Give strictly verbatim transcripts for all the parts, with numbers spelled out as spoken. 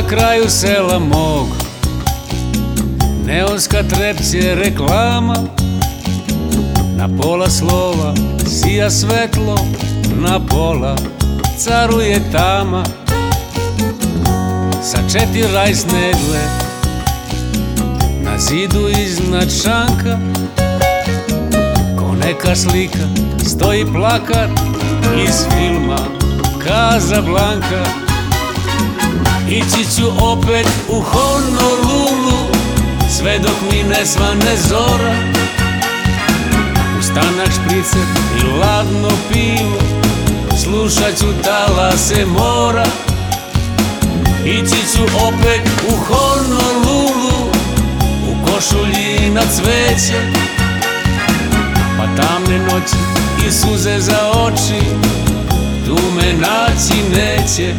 kraju sela mog neonska trepće reklama, na pola slova sija svetlo, na pola caruje tama. Sa četiri rajsne igle na zidu iznad šanka, ko neka slika stoji plakat iz filma Casablanca. Ići ću opet u Honolulu sve dok mi ne svane zora, uz tanak špricer i ladno pivo slušat ću talase mora. Ići ću opet u Honolulu u košulji na cveće, pa tamne noći i suze za oči tu me naći neće.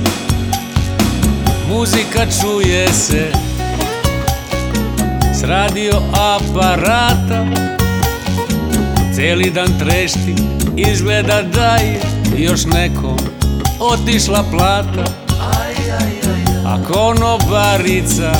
Muzika čuje se s radio aparata, cijeli dan trešti, izgleda da je još nekom otišla plata. A konobarica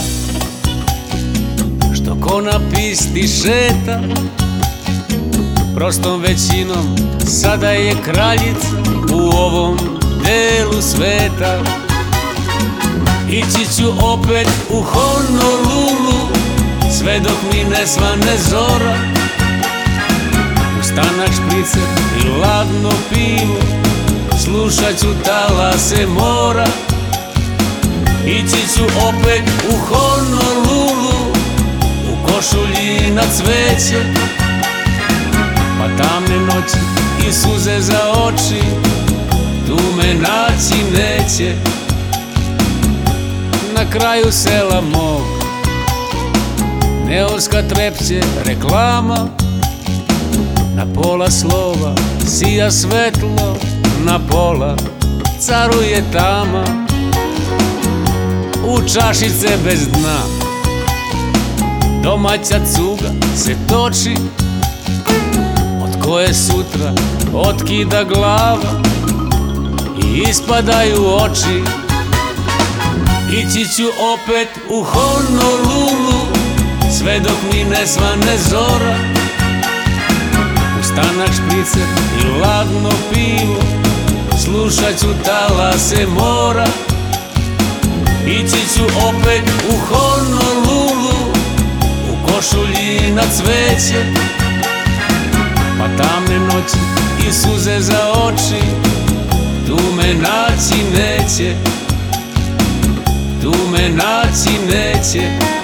što ko na pisti šeta, prostom većinom sada je kraljica u ovom delu sveta. Ići ću opet u Honolulu sve dok mi ne svane zora, uz tanak špricer i ladno pivo slušat ću talase mora. Ići ću opet u Honolulu u košulji na cveće, pa tamne noći i suze za oči tu me naći neće. Na kraju sela mog neonska trepće reklama, na pola slova sija svetlo, na pola caruje tama. U čašice bez dna domaća cuga se toči, od koje sutra otkida glava i ispadaju oči. Ići ću opet u Honolulu sve dok mi ne svane zora, uz tanak špricer i ladno pivo slušat ću talase mora. Ići ću opet u Honolulu u košulji na cveće, pa tamne noći i suze za oči tu me naći neće, tu me naći neće.